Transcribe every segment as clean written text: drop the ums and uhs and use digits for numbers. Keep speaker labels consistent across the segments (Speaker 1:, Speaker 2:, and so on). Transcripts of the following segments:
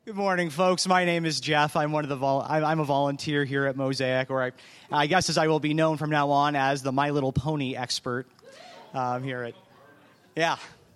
Speaker 1: Good morning, folks. My name is Jeff. I'm I'm a volunteer here at Mosaic, or I guess as I will be known from now on as the My Little Pony expert here at. Yeah.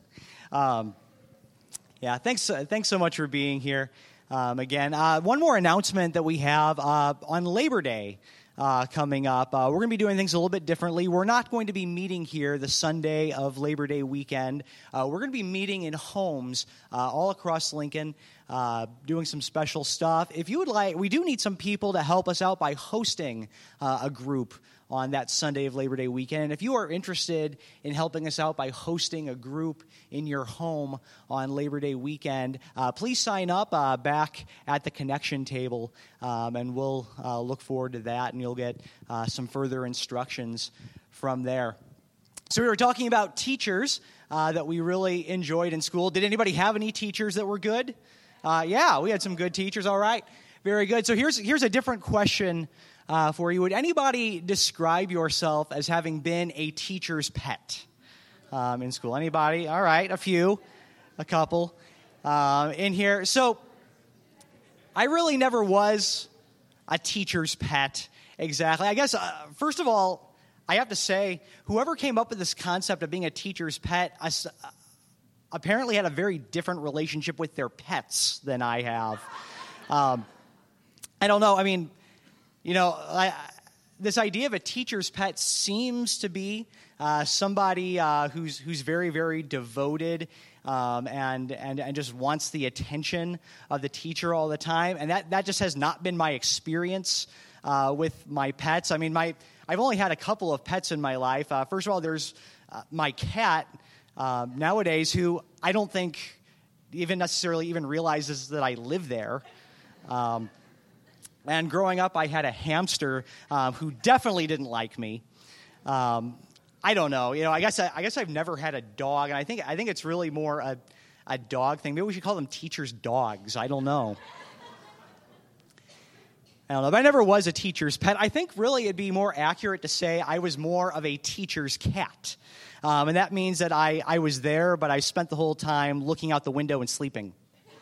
Speaker 1: Thanks so much for being here again. One more announcement that we have on Labor Day coming up. We're going to be doing things a little bit differently. We're not going to be meeting here the Sunday of Labor Day weekend. We're going to be meeting in homes all across Lincoln, doing some special stuff. If you would like, we do need some people to help us out by hosting a group on that Sunday of Labor Day weekend. And if you are interested in helping us out by hosting a group in your home on Labor Day weekend, please sign up back at the connection table, and we'll look forward to that, and you'll get some further instructions from there. So we were talking about teachers that we really enjoyed in school. Did anybody have any teachers that were good? Yeah, we had some good teachers. All right, very good. So here's a different question for you. Would anybody describe yourself as having been a teacher's pet in school? Anybody? All right, a couple in here. So I really never was a teacher's pet exactly. I guess, first of all, I have to say, whoever came up with this concept of being a teacher's pet apparently had a very different relationship with their pets than I have. I don't know. I mean, this idea of a teacher's pet seems to be somebody who's very, very devoted and just wants the attention of the teacher all the time. And that just has not been my experience with my pets. I mean, I've only had a couple of pets in my life. First of all, there's my cat nowadays, who I don't think even necessarily even realizes that I live there. And growing up, I had a hamster who definitely didn't like me. I don't know. I guess I've never had a dog, and I think it's really more a dog thing. Maybe we should call them teachers' dogs. I don't know. But I never was a teacher's pet. I think really it'd be more accurate to say I was more of a teacher's cat. And that means that I was there, but I spent the whole time looking out the window and sleeping.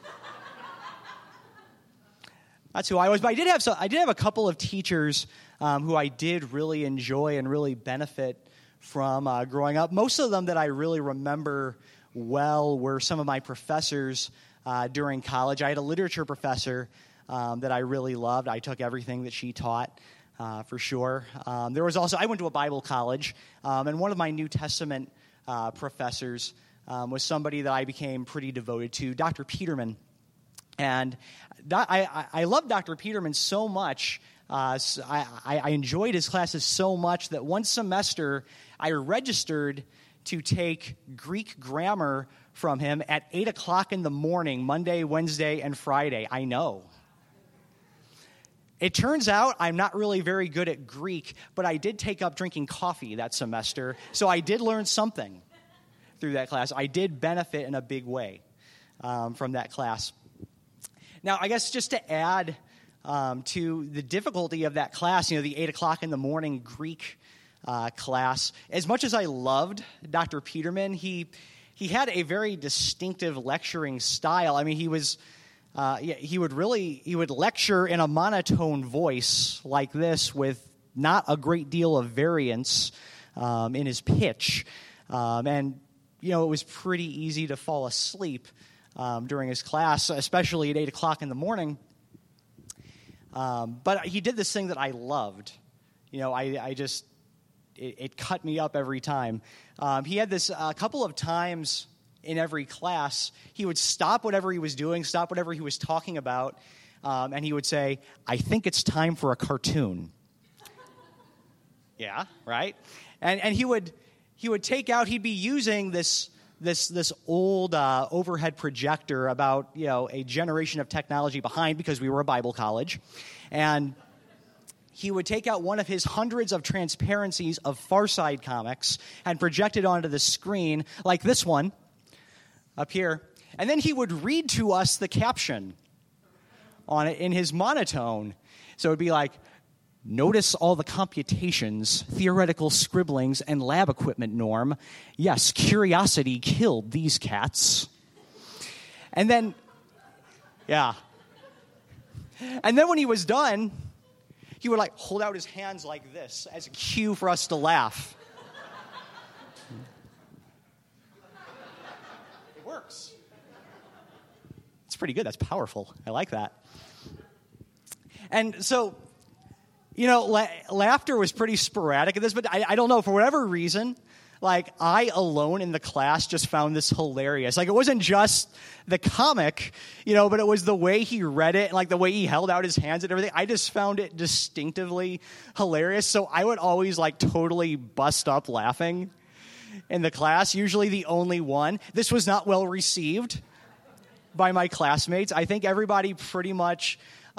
Speaker 1: That's who I was. But I did have a couple of teachers who I did really enjoy and really benefit from growing up. Most of them that I really remember well were some of my professors during college. I had a literature professor that I really loved. I took everything that she taught, for sure. There was also, I went to a Bible college, and one of my New Testament professors was somebody that I became pretty devoted to, Dr. Peterman. And I loved Dr. Peterman so much. I enjoyed his classes so much that one semester I registered to take Greek grammar from him at 8 o'clock in the morning, Monday, Wednesday, and Friday. I know. It turns out I'm not really very good at Greek, but I did take up drinking coffee that semester, so I did learn something through that class. I did benefit in a big way from that class. Now, I guess just to add to the difficulty of that class, the 8 o'clock in the morning Greek class, as much as I loved Dr. Peterman, he had a very distinctive lecturing style. I mean, he would lecture in a monotone voice like this with not a great deal of variance in his pitch. And it was pretty easy to fall asleep during his class, especially at 8 o'clock in the morning. But he did this thing that I loved. It cut me up every time. He had this a couple of times in every class. He would stop whatever he was doing, stop whatever he was talking about, and he would say, "I think it's time for a cartoon." Yeah, right? And he would take out, he'd be using this old overhead projector about a generation of technology behind, because we were a Bible college, and he would take out one of his hundreds of transparencies of Far Side comics and project it onto the screen, like this one up here, and then he would read to us the caption on it in his monotone. So it would be like, "Notice all the computations, theoretical scribblings, and lab equipment, Norm. Yes, curiosity killed these cats." And then, yeah, And then when he was done, he would like hold out his hands like this as a cue for us to laugh. It works. It's pretty good. That's powerful. I like that. And so, laughter was pretty sporadic at this, but I don't know, for whatever reason, like, I alone in the class just found this hilarious. Like, it wasn't just the comic, but it was the way he read it and, like, the way he held out his hands and everything. I just found it distinctively hilarious. So I would always, like, totally bust up laughing in the class, usually the only one. This was not well received by my classmates. I think everybody pretty much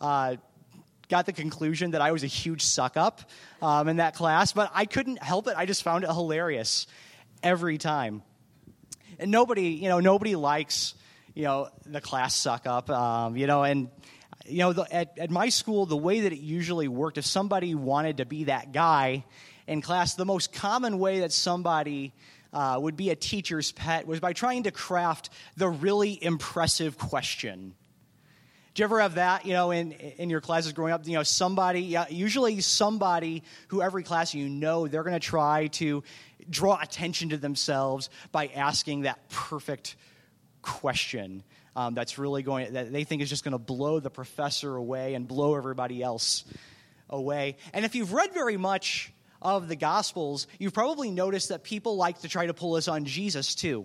Speaker 1: got the conclusion that I was a huge suck-up in that class, but I couldn't help it. I just found it hilarious every time. And nobody likes, the class suck-up, and, at my school, the way that it usually worked, if somebody wanted to be that guy in class, the most common way that somebody would be a teacher's pet was by trying to craft the really impressive question. Did you ever have that, in your classes growing up? Usually somebody who every class they're going to try to draw attention to themselves by asking that perfect question that's really that they think is just going to blow the professor away and blow everybody else away. And if you've read very much of the Gospels, you've probably noticed that people like to try to pull us on Jesus too.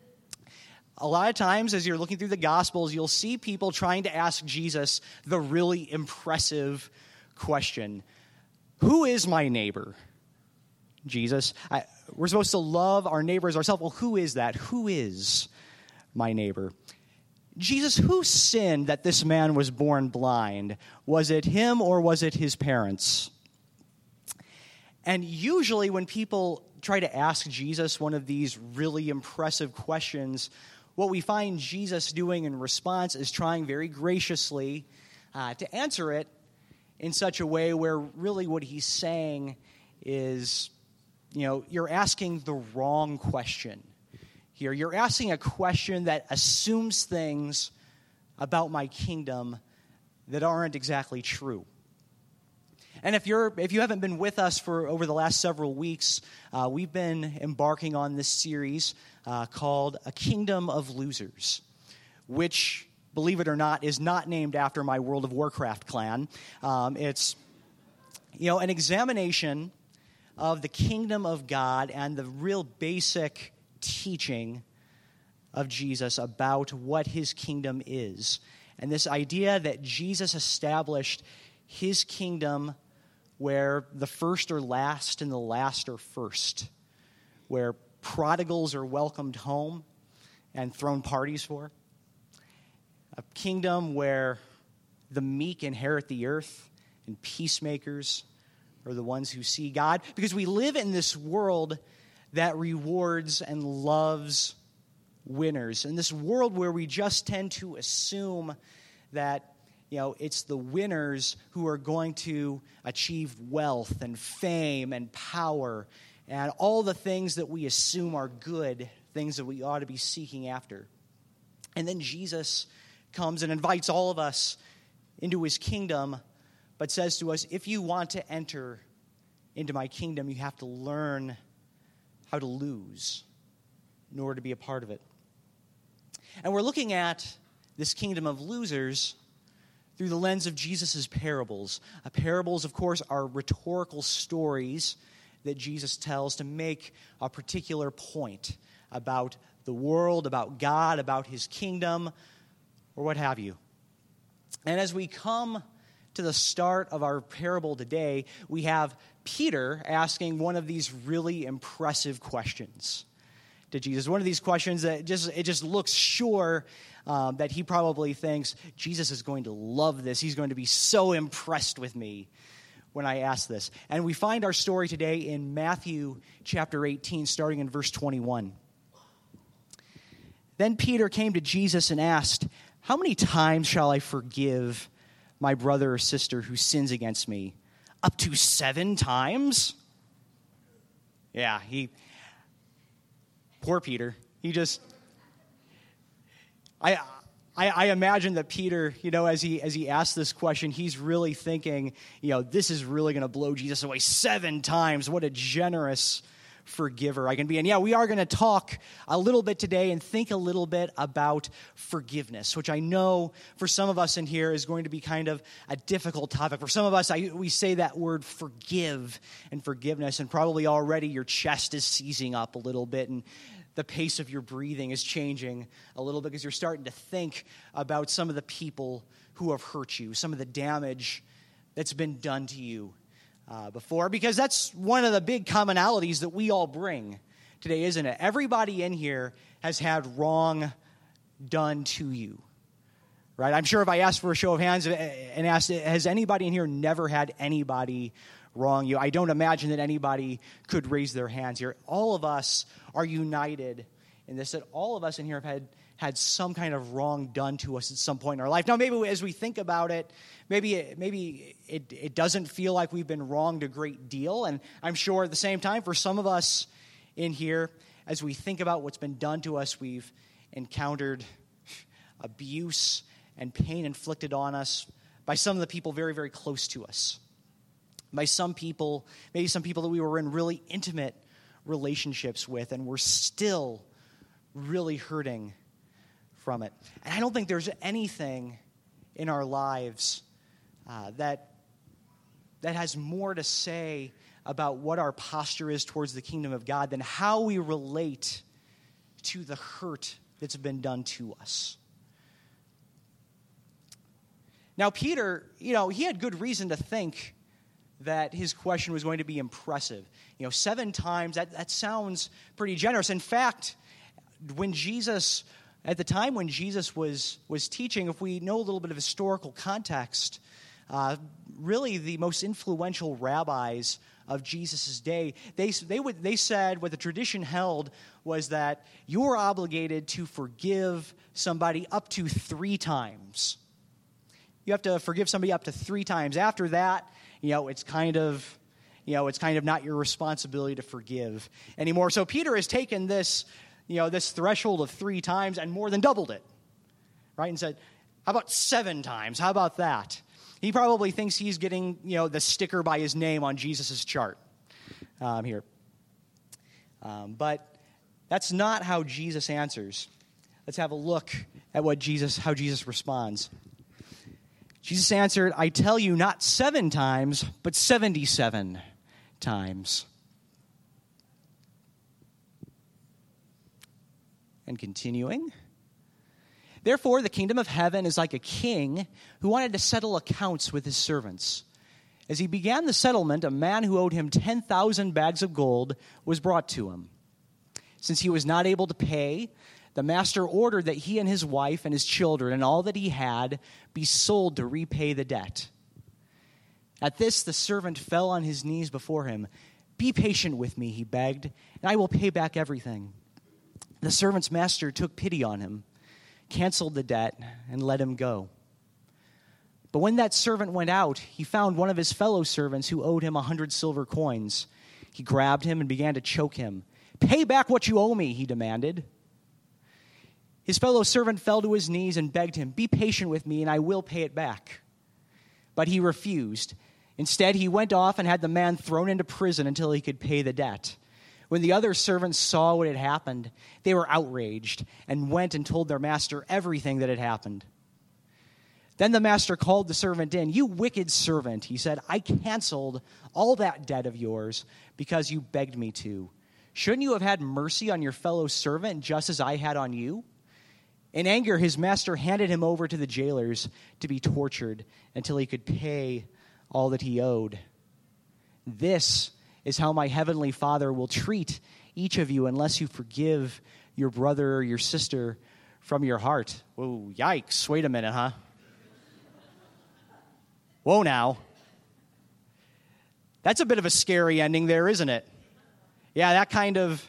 Speaker 1: A lot of times, as you're looking through the Gospels, you'll see people trying to ask Jesus the really impressive question. Who is my neighbor? Jesus. We're supposed to love our neighbors ourselves. Well, who is that? Who is my neighbor? Jesus, who sinned that this man was born blind? Was it him or was it his parents? And usually when people try to ask Jesus one of these really impressive questions, what we find Jesus doing in response is trying very graciously to answer it in such a way where really what he's saying is, you're asking the wrong question here. You're asking a question that assumes things about my kingdom that aren't exactly true. And if you haven't been with us for over the last several weeks, we've been embarking on this series called A Kingdom of Losers, which, believe it or not, is not named after my World of Warcraft clan. It's an examination of the kingdom of God and the real basic teaching of Jesus about what his kingdom is. And this idea that Jesus established his kingdom where the first are last and the last are first, where prodigals are welcomed home and thrown parties for, a kingdom where the meek inherit the earth and peacemakers are the ones who see God, because we live in this world that rewards and loves winners, in this world where we just tend to assume that it's the winners who are going to achieve wealth and fame and power and all the things that we assume are good, things that we ought to be seeking after. And then Jesus comes and invites all of us into his kingdom, but says to us, if you want to enter into my kingdom, you have to learn how to lose in order to be a part of it. And we're looking at this kingdom of losers through the lens of Jesus' parables. Parables, of course, are rhetorical stories that Jesus tells to make a particular point about the world, about God, about his kingdom, or what have you. And as we come to the start of our parable today, we have Peter asking one of these really impressive questions to Jesus. One of these questions that just looks sure that he probably thinks Jesus is going to love this. He's going to be so impressed with me when I ask this. And we find our story today in Matthew chapter 18, starting in verse 21. Then Peter came to Jesus and asked, "How many times shall I forgive my brother or sister who sins against me? Up to 7 times?" Yeah, poor Peter. I I imagine that Peter, as he asked this question, he's really thinking, this is really going to blow Jesus away 7 times. What a generous forgiver I can be. And we are going to talk a little bit today and think a little bit about forgiveness, which I know for some of us in here is going to be kind of a difficult topic. For some of us, we say that word forgive and forgiveness, and probably already your chest is seizing up a little bit, and the pace of your breathing is changing a little bit because you're starting to think about some of the people who have hurt you, some of the damage that's been done to you before, because that's one of the big commonalities that we all bring today, isn't it? Everybody in here has had wrong done to you, right? I'm sure if I asked for a show of hands and asked, has anybody in here never had anybody wrong you? I don't imagine that anybody could raise their hands here. All of us are united in this, that all of us in here have had some kind of wrong done to us at some point in our life. Now, maybe as we think about it, maybe it doesn't feel like we've been wronged a great deal. And I'm sure at the same time, for some of us in here, as we think about what's been done to us, we've encountered abuse and pain inflicted on us by some of the people very, very close to us. By some people, maybe some people that we were in really intimate relationships with, and we're still really hurting from it. And I don't think there's anything in our lives that has more to say about what our posture is towards the kingdom of God than how we relate to the hurt that's been done to us. Now, Peter, he had good reason to think that his question was going to be impressive. 7 times, that sounds pretty generous. In fact, at the time when Jesus was teaching, if we know a little bit of historical context, really the most influential rabbis of Jesus' day, they said what the tradition held was that you were obligated to forgive somebody up to 3 times. You have to forgive somebody up to 3 times. After that, it's kind of not your responsibility to forgive anymore. So Peter has taken this threshold of 3 times and more than doubled it, right? And said, how about 7 times? How about that? He probably thinks he's getting, the sticker by his name on Jesus' chart here. But that's not how Jesus answers. Let's have a look at how Jesus responds. Jesus answered, I tell you, not 7 times, but 77 times. And continuing, therefore the kingdom of heaven is like a king who wanted to settle accounts with his servants. As he began the settlement, a man who owed him 10,000 bags of gold was brought to him. Since he was not able to pay, the master ordered that he and his wife and his children and all that he had be sold to repay the debt. At this, the servant fell on his knees before him. Be patient with me, he begged, and I will pay back everything. The servant's master took pity on him, canceled the debt, and let him go. But when that servant went out, he found one of his fellow servants who owed him 100 silver coins. He grabbed him and began to choke him. Pay back what you owe me, he demanded. His fellow servant fell to his knees and begged him, be patient with me and I will pay it back. But he refused. Instead, he went off and had the man thrown into prison until he could pay the debt. When the other servants saw what had happened, they were outraged and went and told their master everything that had happened. Then the master called the servant in. You wicked servant, he said, I canceled all that debt of yours because you begged me to. Shouldn't you have had mercy on your fellow servant just as I had on you? In anger, his master handed him over to the jailers to be tortured until he could pay all that he owed. This is how my heavenly Father will treat each of you unless you forgive your brother or your sister from your heart. Whoa, yikes. Wait a minute, huh? Whoa now. That's a bit of a scary ending there, isn't it? Yeah, that kind of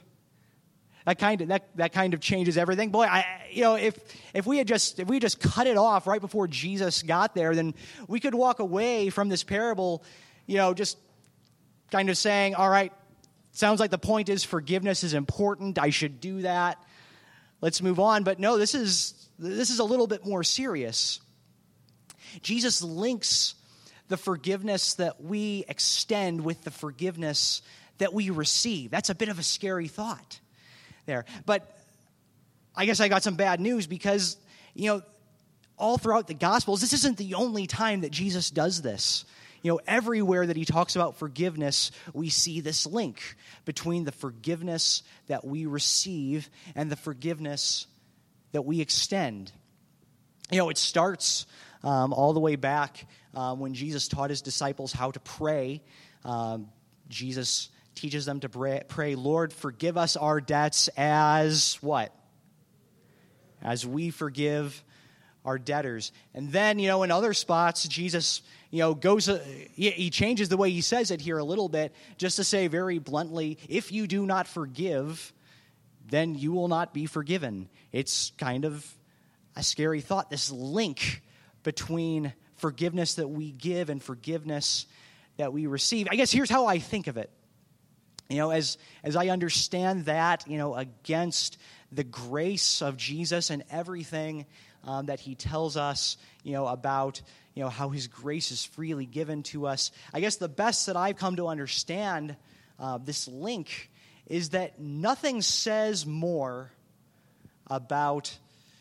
Speaker 1: changes everything. Boy, if we just cut it off right before Jesus got there, then we could walk away from this parable, just kind of saying, all right, sounds like the point is forgiveness is important. I should do that. Let's move on. But no, this is this is a little bit more serious. Jesus links the forgiveness that we extend with the forgiveness that we receive. That's a bit of a scary thought there. But I guess I got some bad news because, all throughout the Gospels, this isn't the only time that Jesus does this. Everywhere that he talks about forgiveness, we see this link between the forgiveness that we receive and the forgiveness that we extend. It starts all the way back when Jesus taught his disciples how to pray. Jesus teaches them to pray, Lord, forgive us our debts as what? As we forgive our debtors. And then, in other spots, Jesus, goes, he changes the way he says it here a little bit, just to say very bluntly, if you do not forgive, then you will not be forgiven. It's kind of a scary thought, this link between forgiveness that we give and forgiveness that we receive. I guess here's how I think of it. As I understand that, against the grace of Jesus and everything that he tells us, about, how his grace is freely given to us. I guess the best that I've come to understand this link is that nothing says more about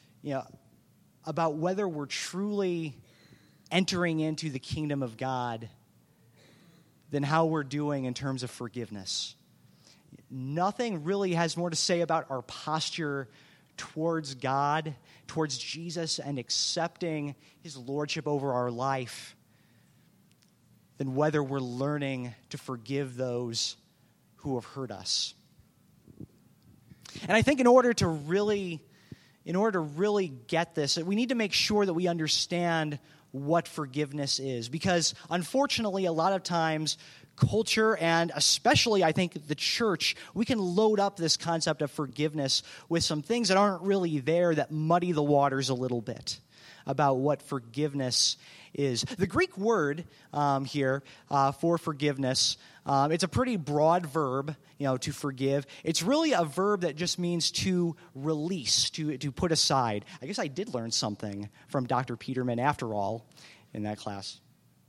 Speaker 1: whether we're truly entering into the kingdom of God than how we're doing in terms of forgiveness. Nothing really has more to say about our posture towards God, towards Jesus, and accepting his lordship over our life than whether we're learning to forgive those who have hurt us. And I think in order to really get this, we need to make sure that we understand what forgiveness is. Because unfortunately, a lot of times, culture, and especially, I think, the church, we can load up this concept of forgiveness with some things that aren't really there that muddy the waters a little bit about what forgiveness is. The Greek word here for forgiveness, it's a pretty broad verb, to forgive. It's really a verb that just means to release, to put aside. I guess I did learn something from Dr. Peterman after all in that class.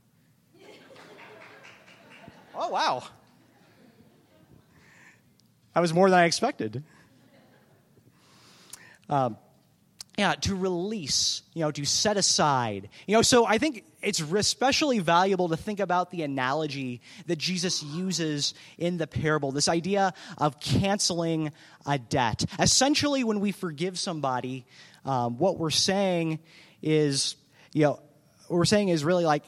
Speaker 1: Oh, wow. That was more than I expected. To release, to set aside. So I think it's especially valuable to think about the analogy that Jesus uses in the parable, this idea of canceling a debt. Essentially, when we forgive somebody, what we're saying is, really like,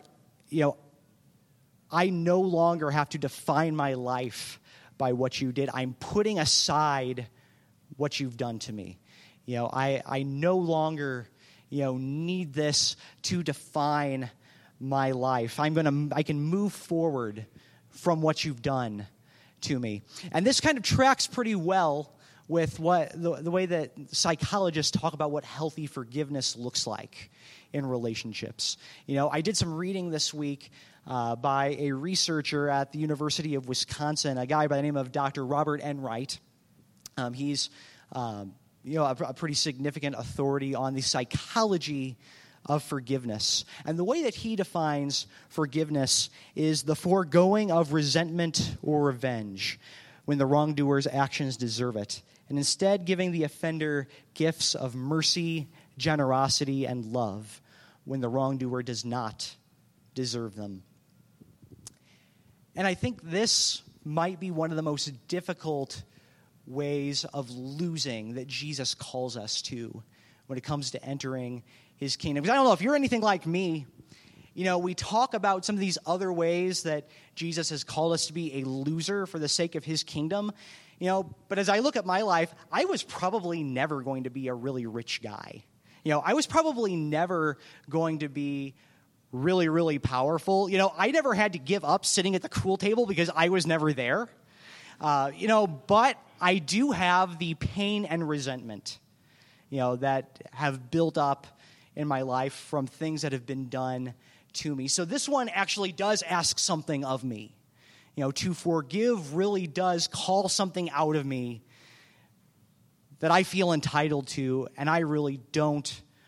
Speaker 1: I no longer have to define my life by what you did. I'm putting aside what you've done to me. I no longer, need this to define my life. I can move forward from what you've done to me. And this kind of tracks pretty well with what the way that psychologists talk about what healthy forgiveness looks like in relationships. I did some reading this week by a researcher at the University of Wisconsin, a guy by the name of Dr. Robert Enright. He's a pretty significant authority on the psychology of forgiveness. And the way that he defines forgiveness is the foregoing of resentment or revenge when the wrongdoer's actions deserve it, and instead giving the offender gifts of mercy, generosity, and love when the wrongdoer does not deserve them. And I think this might be one of the most difficult ways of losing that Jesus calls us to when it comes to entering his kingdom. Because I don't know, if you're anything like me, we talk about some of these other ways that Jesus has called us to be a loser for the sake of his kingdom. But as I look at my life, I was probably never going to be a really rich guy. I was probably never going to be really, really powerful. I never had to give up sitting at the pool table because I was never there. But I do have the pain and resentment, that have built up in my life from things that have been done to me. So this one actually does ask something of me. To forgive really does call something out of me that I feel entitled to, and I really don't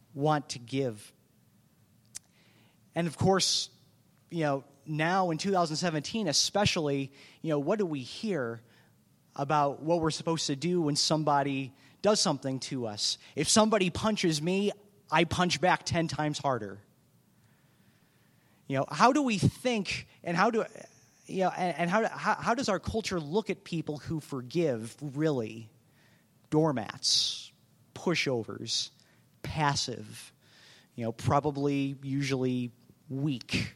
Speaker 1: want to give. And of course, now in 2017 especially, what do we hear about what we're supposed to do when somebody does something to us? If somebody punches me, I punch back 10 times harder. How do we think, and how does our culture look at people who forgive, really? Doormats, pushovers, passive, probably, usually weak.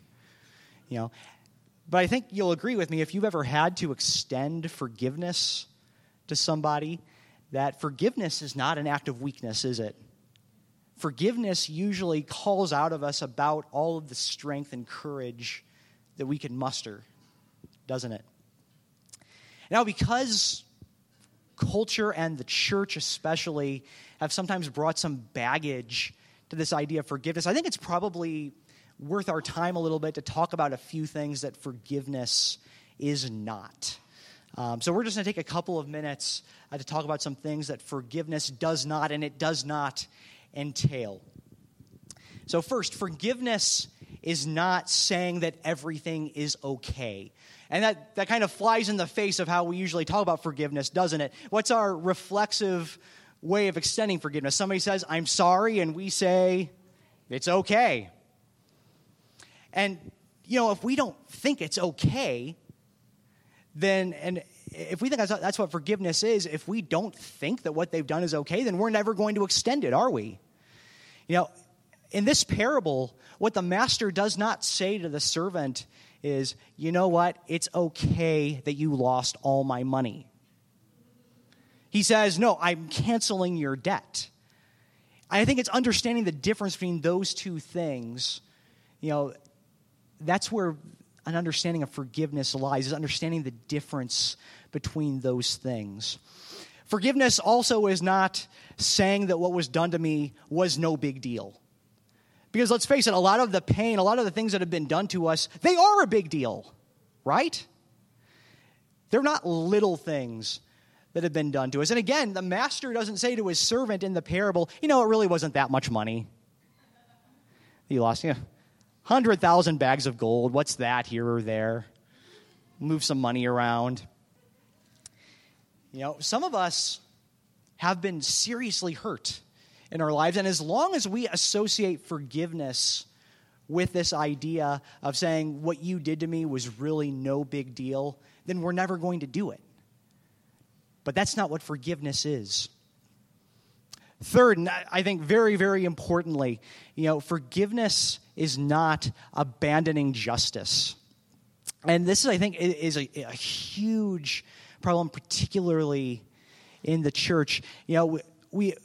Speaker 1: But I think you'll agree with me, if you've ever had to extend forgiveness to somebody, that forgiveness is not an act of weakness, is it? Forgiveness usually calls out of us about all of the strength and courage that we can muster, doesn't it? Now, because culture and the church especially have sometimes brought some baggage to this idea of forgiveness, I think it's probably worth our time a little bit to talk about a few things that forgiveness is not. So we're just going to take a couple of minutes to talk about some things that forgiveness does not, and it does not entail. So first, forgiveness is not saying that everything is okay. And that kind of flies in the face of how we usually talk about forgiveness, doesn't it? What's our reflexive way of extending forgiveness? Somebody says, "I'm sorry," and we say, "It's okay." And, if we don't think it's okay, then, and if we think that's what forgiveness is, if we don't think that what they've done is okay, then we're never going to extend it, are we? In this parable, what the master does not say to the servant is, "You know what? It's okay that you lost all my money." He says, "No, I'm canceling your debt." I think it's understanding the difference between those two things. That's where an understanding of forgiveness lies, is understanding the difference between those things. Forgiveness also is not saying that what was done to me was no big deal. Because let's face it, a lot of the pain, a lot of the things that have been done to us, they are a big deal, right? They're not little things that have been done to us. And again, the master doesn't say to his servant in the parable, "It really wasn't that much money. You lost, 100,000 bags of gold. What's that here or there? Move some money around." Some of us have been seriously hurt in our lives. And as long as we associate forgiveness with this idea of saying what you did to me was really no big deal, then we're never going to do it. But that's not what forgiveness is. Third, and I think very, very importantly, forgiveness is not abandoning justice. And this, I think, is a huge problem, particularly in the church. We've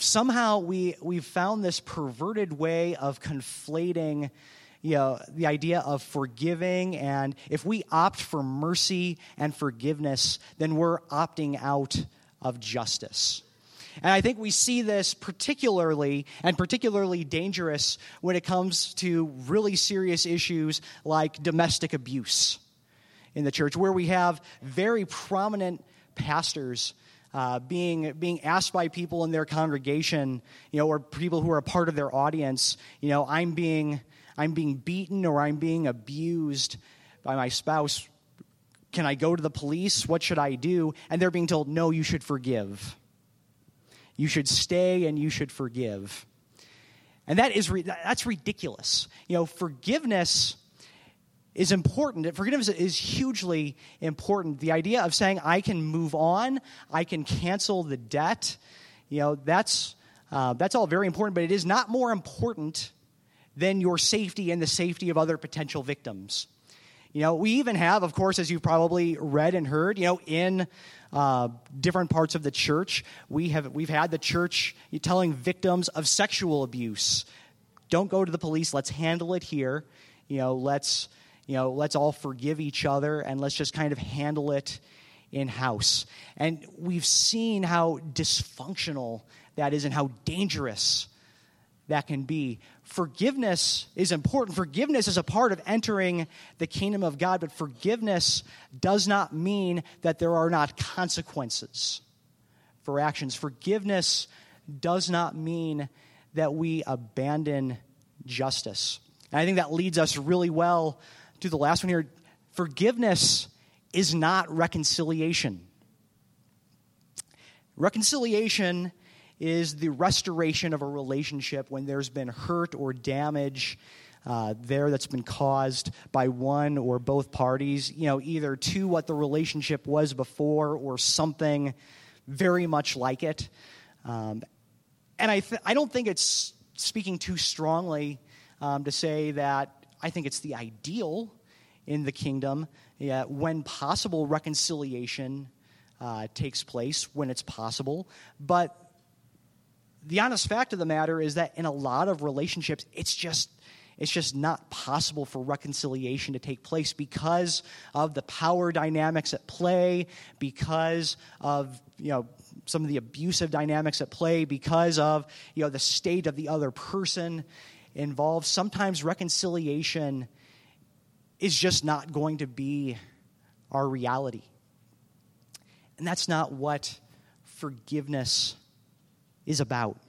Speaker 1: found this perverted way of conflating the idea of forgiving, and if we opt for mercy and forgiveness, then we're opting out of justice. And I think we see this particularly dangerous when it comes to really serious issues like domestic abuse in the church, where we have very prominent pastors being asked by people in their congregation, or people who are a part of their audience, I'm being beaten or I'm being abused by my spouse. Can I go to the police? What should I do? And they're being told, "No, you should forgive. You should stay and you should forgive." And that's ridiculous. Forgiveness is important. Forgiveness is hugely important. The idea of saying I can move on, I can cancel the debt, that's all very important, but it is not more important than your safety and the safety of other potential victims. We even have, of course, as you've probably read and heard, in different parts of the church, we've had the church telling victims of sexual abuse, "Don't go to the police. Let's handle it here. Let's all forgive each other and let's just kind of handle it in-house." And we've seen how dysfunctional that is and how dangerous that can be. Forgiveness is important. Forgiveness is a part of entering the kingdom of God, but forgiveness does not mean that there are not consequences for actions. Forgiveness does not mean that we abandon justice. And I think that leads us really well to the last one here. Forgiveness is not reconciliation. Reconciliation is the restoration of a relationship when there's been hurt or damage there that's been caused by one or both parties, either to what the relationship was before or something very much like it. And I don't think it's speaking too strongly to say that I think it's the ideal in the kingdom. When possible, reconciliation takes place when it's possible. But the honest fact of the matter is that in a lot of relationships, it's just not possible for reconciliation to take place because of the power dynamics at play, because of some of the abusive dynamics at play, because of the state of the other person involved. Sometimes reconciliation is just not going to be our reality. And that's not what forgiveness is about.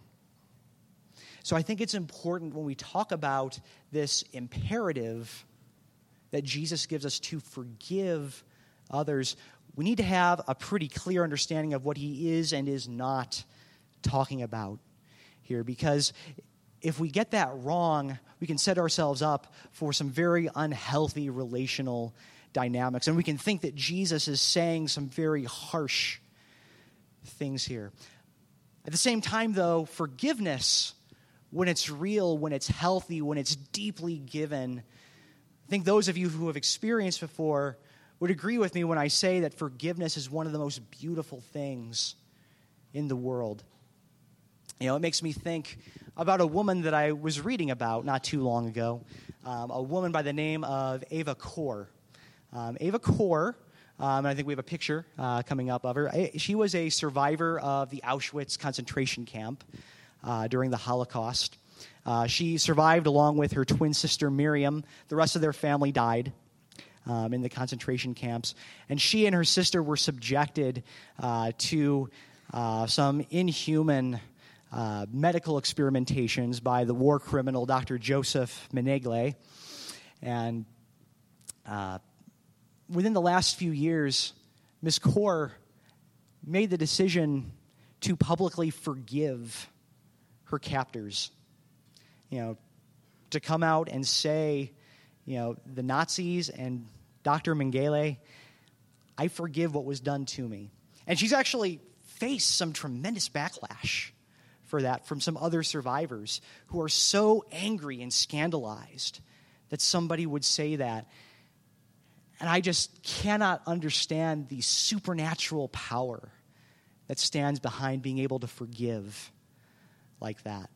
Speaker 1: So I think it's important when we talk about this imperative that Jesus gives us to forgive others, we need to have a pretty clear understanding of what he is and is not talking about here. Because if we get that wrong, we can set ourselves up for some very unhealthy relational dynamics. And we can think that Jesus is saying some very harsh things here. At the same time, though, forgiveness, when it's real, when it's healthy, when it's deeply given, I think those of you who have experienced before would agree with me when I say that forgiveness is one of the most beautiful things in the world. It makes me think about a woman that I was reading about not too long ago, a woman by the name of Eva Kor. Eva Kor, and I think we have a picture coming up of her. She was a survivor of the Auschwitz concentration camp during the Holocaust. She survived along with her twin sister Miriam. The rest of their family died in the concentration camps. And she and her sister were subjected to some inhuman medical experimentations by the war criminal Dr. Joseph Mengele. And within the last few years, Ms. Kor made the decision to publicly forgive her captors. To come out and say, the Nazis and Dr. Mengele, I forgive what was done to me. And she's actually faced some tremendous backlash for that from some other survivors who are so angry and scandalized that somebody would say that. And I just cannot understand the supernatural power that stands behind being able to forgive like that.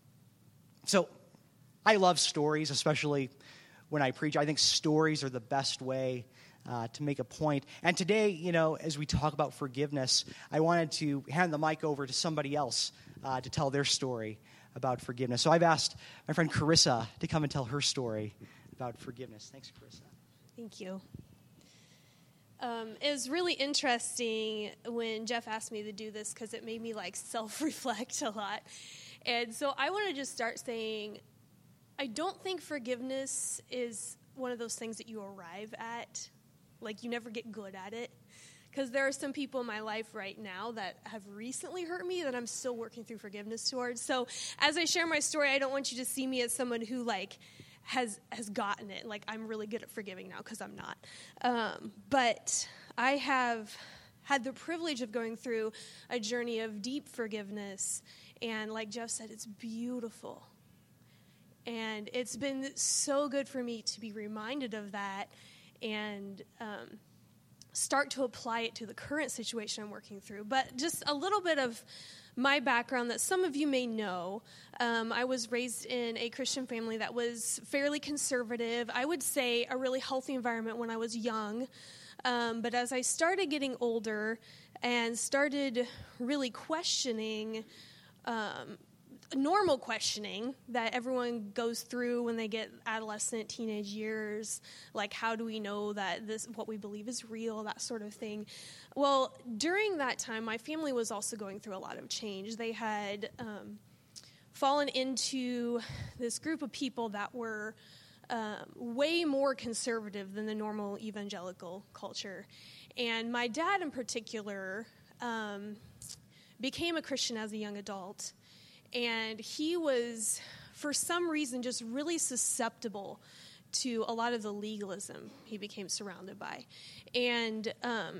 Speaker 1: So I love stories, especially when I preach. I think stories are the best way to make a point. And today, as we talk about forgiveness, I wanted to hand the mic over to somebody else to tell their story about forgiveness. So I've asked my friend Carissa to come and tell her story about forgiveness. Thanks, Carissa.
Speaker 2: Thank you. It was really interesting when Jeff asked me to do this because it made me self-reflect a lot. And so I want to just start saying, I don't think forgiveness is one of those things that you arrive at. You never get good at it. Because there are some people in my life right now that have recently hurt me that I'm still working through forgiveness towards. So as I share my story, I don't want you to see me as someone who has gotten it. I'm really good at forgiving now, because I'm not. But I have had the privilege of going through a journey of deep forgiveness. And like Jeff said, it's beautiful. And it's been so good for me to be reminded of that and start to apply it to the current situation I'm working through. But just a little bit of my background that some of you may know. I was raised in a Christian family that was fairly conservative. I would say a really healthy environment when I was young. But as I started getting older and started really questioning, normal questioning that everyone goes through when they get adolescent, teenage years, how do we know that what we believe is real, that sort of thing. Well, during that time, my family was also going through a lot of change. They had fallen into this group of people that were way more conservative than the normal evangelical culture. And my dad in particular became a Christian as a young adult. And he was, for some reason, just really susceptible to a lot of the legalism he became surrounded by. And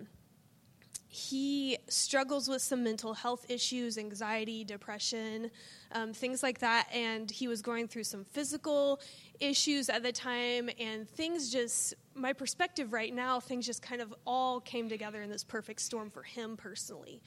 Speaker 2: he struggles with some mental health issues, anxiety, depression, things like that. And he was going through some physical issues at the time. And things just, my perspective right now, things just kind of all came together in this perfect storm for him personally.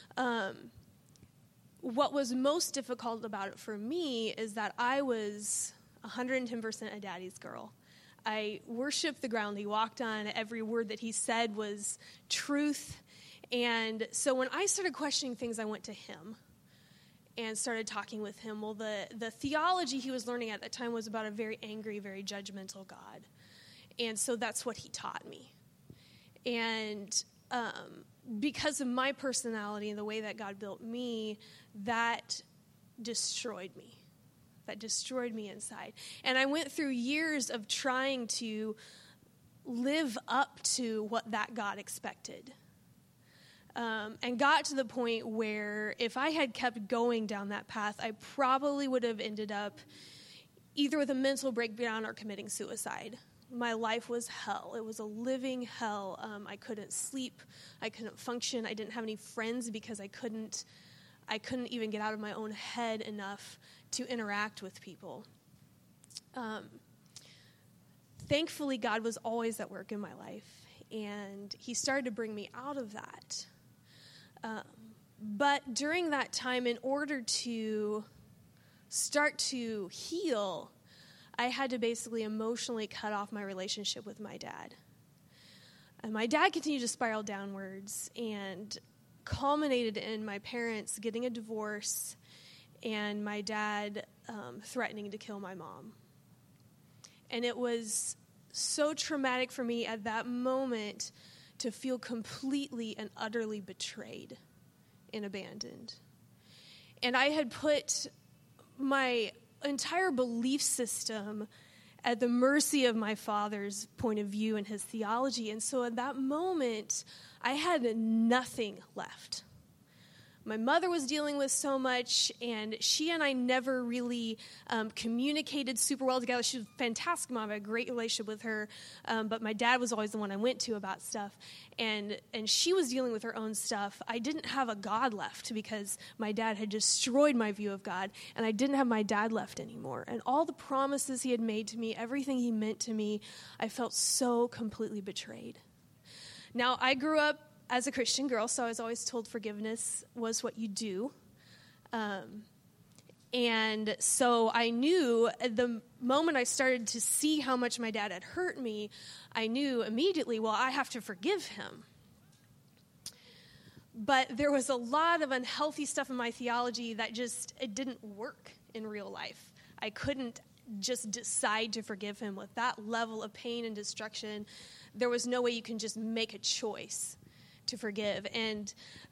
Speaker 2: What was most difficult about it for me is that I was 110% a daddy's girl. I worshiped the ground he walked on. Every word that he said was truth. And so when I started questioning things, I went to him and started talking with him. Well, the theology he was learning at that time was about a very angry, very judgmental God. And so that's what he taught me. And because of my personality and the way that God built me, that destroyed me. That destroyed me inside. And I went through years of trying to live up to what that God expected. And got to the point where if I had kept going down that path, I probably would have ended up either with a mental breakdown or committing suicide. My life was hell. It was a living hell. I couldn't sleep. I couldn't function. I didn't have any friends because I couldn't even get out of my own head enough to interact with people. Thankfully, God was always at work in my life, and he started to bring me out of that. But during that time, in order to start to heal, I had to basically emotionally cut off my relationship with my dad. And my dad continued to spiral downwards and culminated in my parents getting a divorce and my dad threatening to kill my mom. And it was so traumatic for me at that moment to feel completely and utterly betrayed and abandoned. And I had put my entire belief system at the mercy of my father's point of view and his theology. And so at that moment, I had nothing left. My mother was dealing with so much, and she and I never really communicated super well together. She was a fantastic mom. I had a great relationship with her, but my dad was always the one I went to about stuff, and she was dealing with her own stuff. I didn't have a God left because my dad had destroyed my view of God, and I didn't have my dad left anymore. And all the promises he had made to me, everything he meant to me, I felt so completely betrayed. Now, I grew up as a Christian girl, so I was always told forgiveness was what you do. And so I knew the moment I started to see how much my dad had hurt me, I knew immediately, well, I have to forgive him. But there was a lot of unhealthy stuff in my theology that it didn't work in real life. I couldn't just decide to forgive him with that level of pain and destruction. There was no way you can just make a choice to forgive. And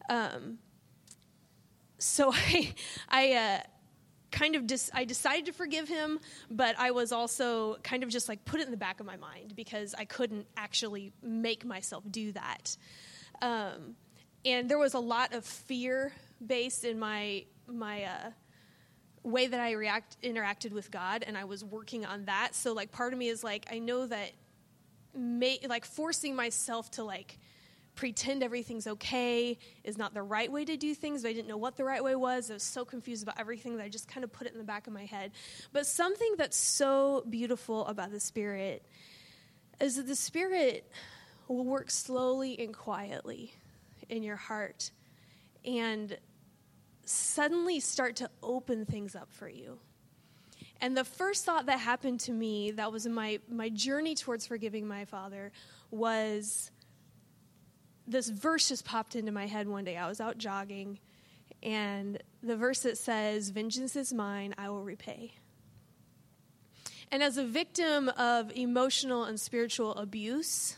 Speaker 2: so I decided to forgive him, but I was also kind of just like put it in the back of my mind because I couldn't actually make myself do that. And there was a lot of fear based in my way that I interacted with God, and I was working on that. So like part of me is like, I know that forcing myself to like pretend everything's okay is not the right way to do things, but I didn't know what the right way was. I was so confused about everything that I just kind of put it in the back of my head. But something that's so beautiful about the Spirit is that the Spirit will work slowly and quietly in your heart and suddenly start to open things up for you. And the first thought that happened to me that was in my journey towards forgiving my father was this verse just popped into my head one day. I was out jogging, and the verse that says, "Vengeance is mine, I will repay." And as a victim of emotional and spiritual abuse,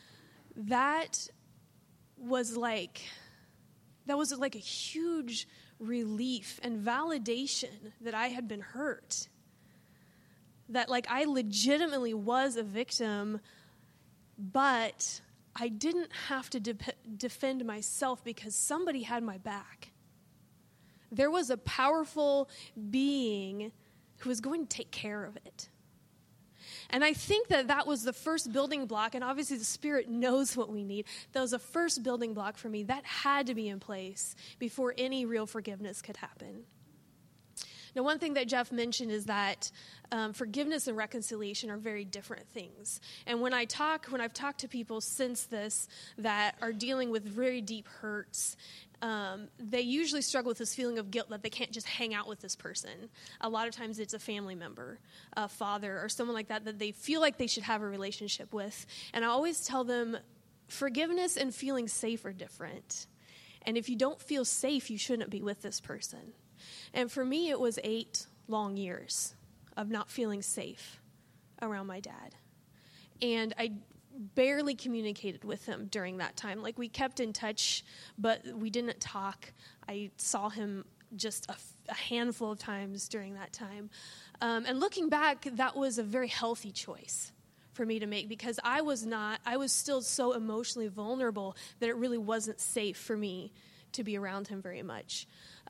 Speaker 2: that was like a huge relief and validation that I had been hurt. That like I legitimately was a victim, but I didn't have to defend myself because somebody had my back. There was a powerful being who was going to take care of it. And I think that was the first building block, and obviously the Spirit knows what we need. That was the first building block for me. That had to be in place before any real forgiveness could happen. Now, one thing that Jeff mentioned is that forgiveness and reconciliation are very different things. And when I've talked to people since this that are dealing with very deep hurts, they usually struggle with this feeling of guilt that they can't just hang out with this person. A lot of times it's a family member, a father, or someone like that they feel like they should have a relationship with. And I always tell them, forgiveness and feeling safe are different. And if you don't feel safe, you shouldn't be with this person. And for me, it was 8 long years of not feeling safe around my dad. And I barely communicated with him during that time. Like, we kept in touch, but we didn't talk. I saw him just a handful of times during that time. And looking back, that was a very healthy choice for me to make because I was still so emotionally vulnerable that it really wasn't safe for me to be around him very much.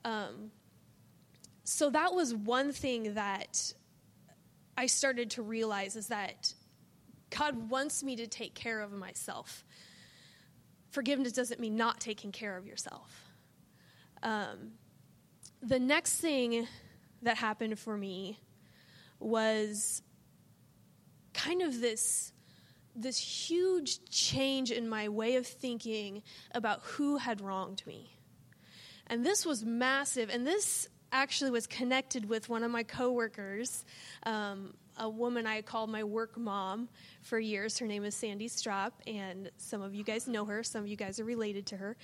Speaker 2: So that was one thing that I started to realize is that God wants me to take care of myself. Forgiveness doesn't mean not taking care of yourself. The next thing that happened for me was kind of this huge change in my way of thinking about who had wronged me. And this was massive, and this actually was connected with one of my coworkers, a woman I called my work mom for years. Her name is Sandy Strop, and some of you guys know her. Some of you guys are related to her.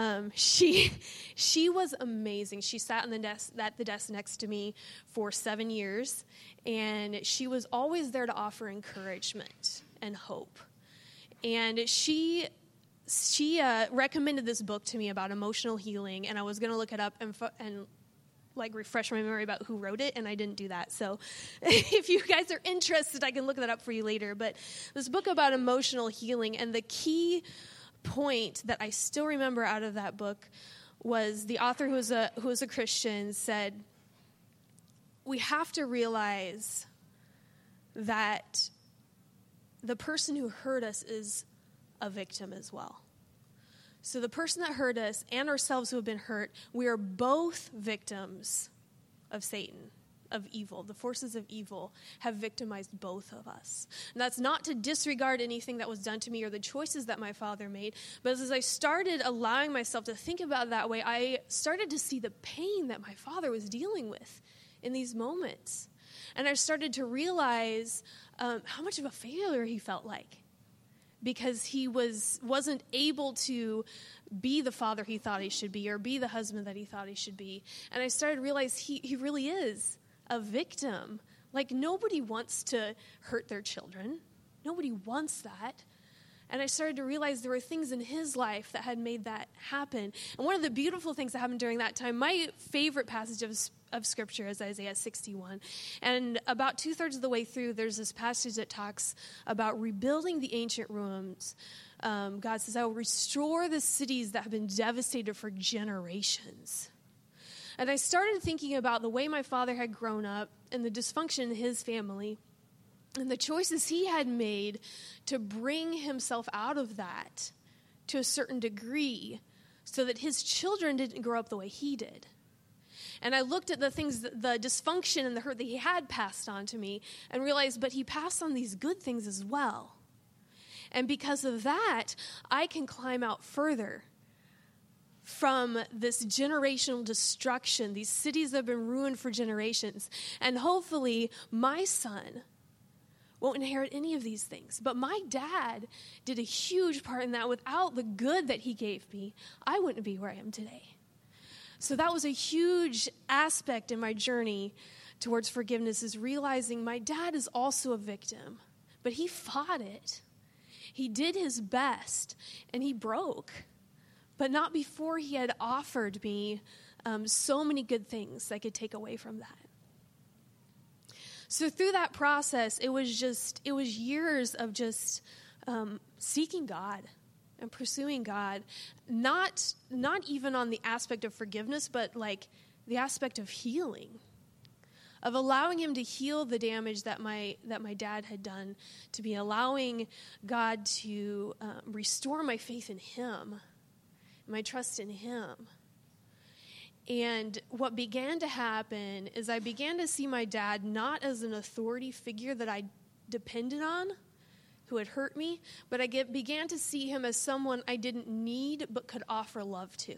Speaker 2: She was amazing. She sat at the desk next to me for 7 years, and she was always there to offer encouragement and hope. And she recommended this book to me about emotional healing, and I was going to look it up and like refresh my memory about who wrote it, and I didn't do that. So if you guys are interested, I can look that up for you later. But this book about emotional healing, and the key point that I still remember out of that book was the author, who was a Christian, said, we have to realize that the person who hurt us is a victim as well. So the person that hurt us and ourselves who have been hurt, we are both victims of Satan, of evil. The forces of evil have victimized both of us. And that's not to disregard anything that was done to me or the choices that my father made, but as I started allowing myself to think about it that way, I started to see the pain that my father was dealing with in these moments. And I started to realize how much of a failure he felt like, because he wasn't able to be the father he thought he should be or be the husband that he thought he should be. And I started to realize he really is a victim. Like, nobody wants to hurt their children. Nobody wants that. And I started to realize there were things in his life that had made that happen. And one of the beautiful things that happened during that time, my favorite passage of Scripture is Isaiah 61. And about 2/3 of the way through, there's this passage that talks about rebuilding the ancient ruins. God says, I will restore the cities that have been devastated for generations. And I started thinking about the way my father had grown up and the dysfunction in his family and the choices he had made to bring himself out of that to a certain degree so that his children didn't grow up the way he did. And I looked at the things, the dysfunction and the hurt that he had passed on to me and realized, but he passed on these good things as well. And because of that, I can climb out further from this generational destruction, these cities that have been ruined for generations. And hopefully my son won't inherit any of these things. But my dad did a huge part in that. Without the good that he gave me, I wouldn't be where I am today. So that was a huge aspect in my journey towards forgiveness, is realizing my dad is also a victim, but he fought it. He did his best, and he broke, but not before he had offered me so many good things I could take away from that. So through that process, it was years of just seeking God and pursuing God, not even on the aspect of forgiveness, but like the aspect of healing, of allowing him to heal the damage that my dad had done to me, allowing God to restore my faith in him, my trust in him. And what began to happen is I began to see my dad not as an authority figure that I depended on, who had hurt me, but I began to see him as someone I didn't need but could offer love to.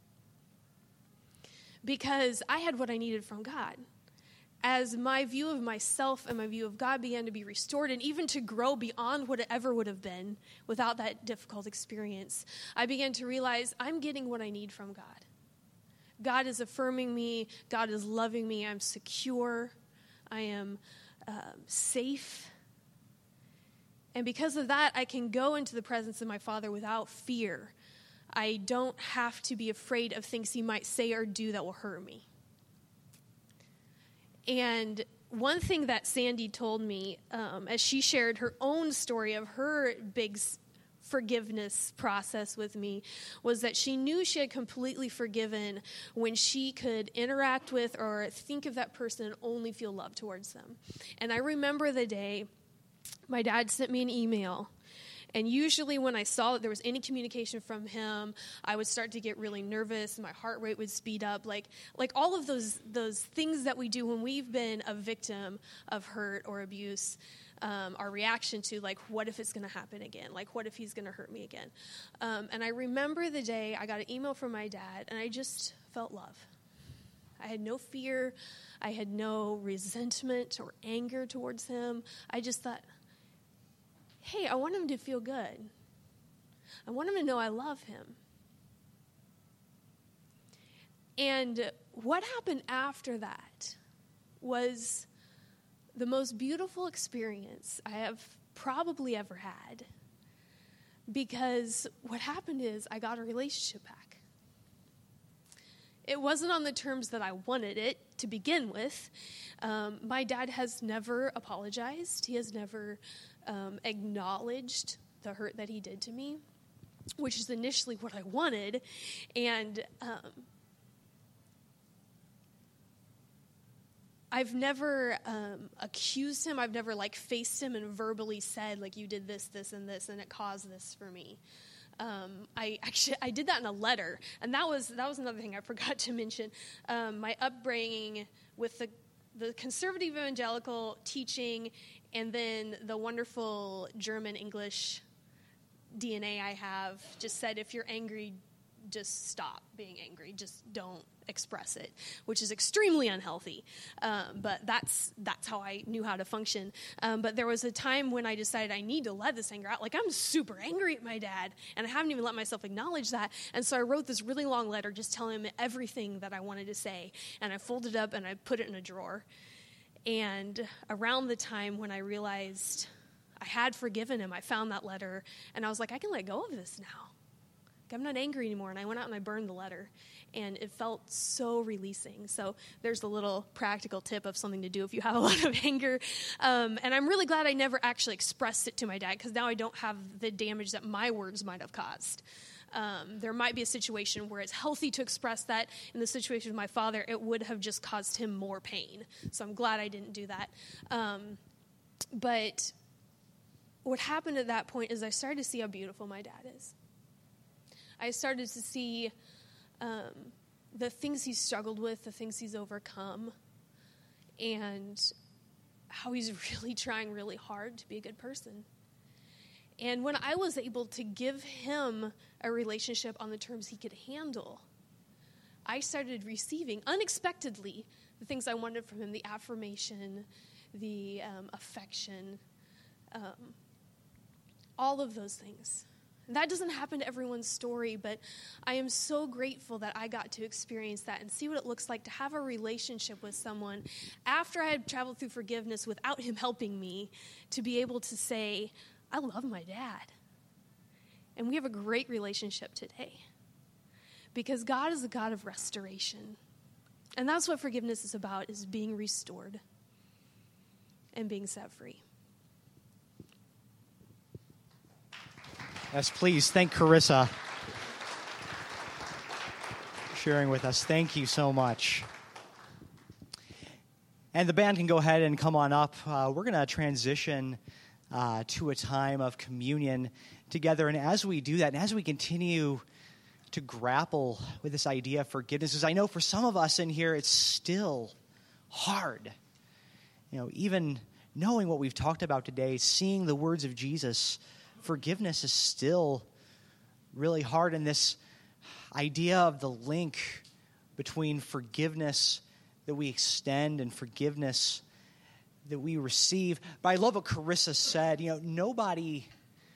Speaker 2: Because I had what I needed from God. As my view of myself and my view of God began to be restored and even to grow beyond what it ever would have been without that difficult experience, I began to realize I'm getting what I need from God. God is affirming me. God is loving me. I'm secure. I am safe. And because of that, I can go into the presence of my Father without fear. I don't have to be afraid of things he might say or do that will hurt me. And one thing that Sandy told me as she shared her own story of her big forgiveness process with me was that she knew she had completely forgiven when she could interact with or think of that person and only feel love towards them. And I remember the day my dad sent me an email, and usually when I saw that there was any communication from him, I would start to get really nervous, my heart rate would speed up, like all of those things that we do when we've been a victim of hurt or abuse. Our reaction to, like, what if it's going to happen again? Like, what if he's going to hurt me again? And I remember the day I got an email from my dad, and I just felt love. I had no fear. I had no resentment or anger towards him. I just thought, hey, I want him to feel good. I want him to know I love him. And what happened after that was the most beautiful experience I have probably ever had, because what happened is I got a relationship back. It wasn't on the terms that I wanted it to begin with. My dad has never apologized. He has never acknowledged the hurt that he did to me, which is initially what I wanted. And I've never accused him. I've never faced him and verbally said, you did this, this, and this, and it caused this for me. I did that in a letter, and that was another thing I forgot to mention. My upbringing with the conservative evangelical teaching, and then the wonderful German English DNA I have just said, if you're angry, just stop being angry. Just don't express it, which is extremely unhealthy. But that's how I knew how to function. But there was a time when I decided I need to let this anger out. I'm super angry at my dad, and I haven't even let myself acknowledge that. And so I wrote this really long letter just telling him everything that I wanted to say. And I folded it up and I put it in a drawer. And around the time when I realized I had forgiven him, I found that letter, and I was like, I can let go of this now. I'm not angry anymore. And I went out and I burned the letter, and it felt so releasing. So there's a little practical tip of something to do if you have a lot of anger. And I'm really glad I never actually expressed it to my dad, because now I don't have the damage that my words might have caused. There might be a situation where it's healthy to express that. In the situation with my father, it would have just caused him more pain. So I'm glad I didn't do that. But what happened at that point is I started to see how beautiful my dad is. I started to see the things he's struggled with, the things he's overcome, and how he's really trying really hard to be a good person. And when I was able to give him a relationship on the terms he could handle, I started receiving, unexpectedly, the things I wanted from him, the affirmation, the affection, all of those things. That doesn't happen to everyone's story, but I am so grateful that I got to experience that and see what it looks like to have a relationship with someone after I had traveled through forgiveness without him helping me, to be able to say, I love my dad. And we have a great relationship today. because God is a God of restoration. And that's what forgiveness is about, is being restored and being set free.
Speaker 1: Yes, please. Thank Carissa for sharing with us. Thank you so much. And the band can go ahead and come on up. We're going to transition to a time of communion together. And as we do that, and as we continue to grapple with this idea of forgiveness, because I know for some of us in here, it's still hard. Even knowing what we've talked about today, seeing the words of Jesus, forgiveness is still really hard. And this idea of the link between forgiveness that we extend and forgiveness that we receive. But I love what Carissa said. Nobody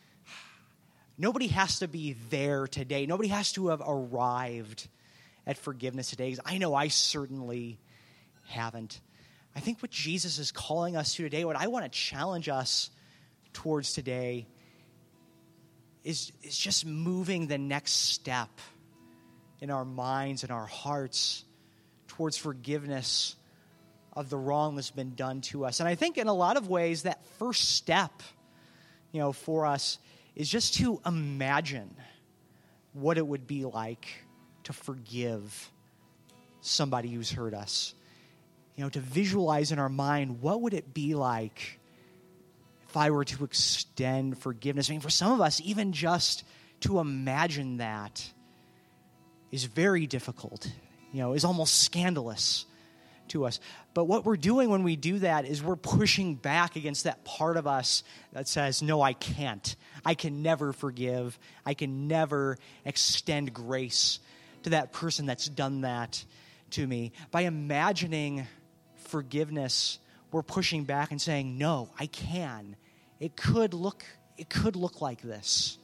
Speaker 1: has to be there today. Nobody has to have arrived at forgiveness today. Because I know I certainly haven't. I think what Jesus is calling us to today, what I want to challenge us towards today, is just moving the next step in our minds and our hearts towards forgiveness of the wrong that's been done to us. And I think in a lot of ways that first step, for us is just to imagine what it would be like to forgive somebody who's hurt us. To visualize in our mind, what would it be like if I were to extend forgiveness? For some of us, even just to imagine that is very difficult, is almost scandalous to us. But what we're doing when we do that is we're pushing back against that part of us that says, no, I can't. I can never forgive. I can never extend grace to that person that's done that to me. By imagining forgiveness, we're pushing back and saying, no, I can. It could look like this.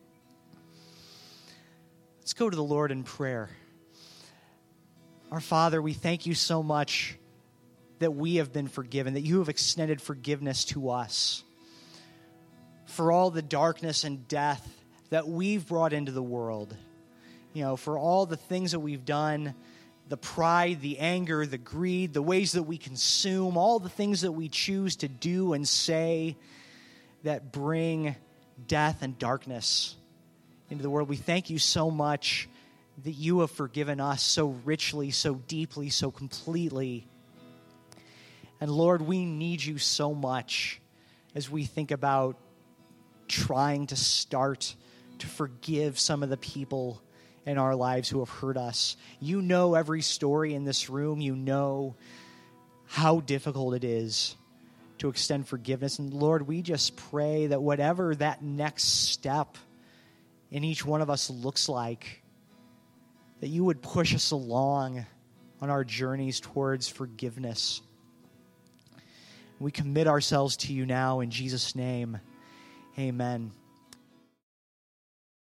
Speaker 1: Let's go to the Lord in prayer. Our Father, we thank you so much that we have been forgiven, that you have extended forgiveness to us for all the darkness and death that we've brought into the world, for all the things that we've done, the pride, the anger, the greed, the ways that we consume, all the things that we choose to do and say that bring death and darkness into the world. We thank you so much that you have forgiven us so richly, so deeply, so completely. And Lord, we need you so much as we think about trying to start to forgive some of the people in our lives who have hurt us. You know every story in this room. You know how difficult it is to extend forgiveness. And Lord, we just pray that whatever that next step in each one of us looks like, that you would push us along on our journeys towards forgiveness. We commit ourselves to you now in Jesus' name. Amen.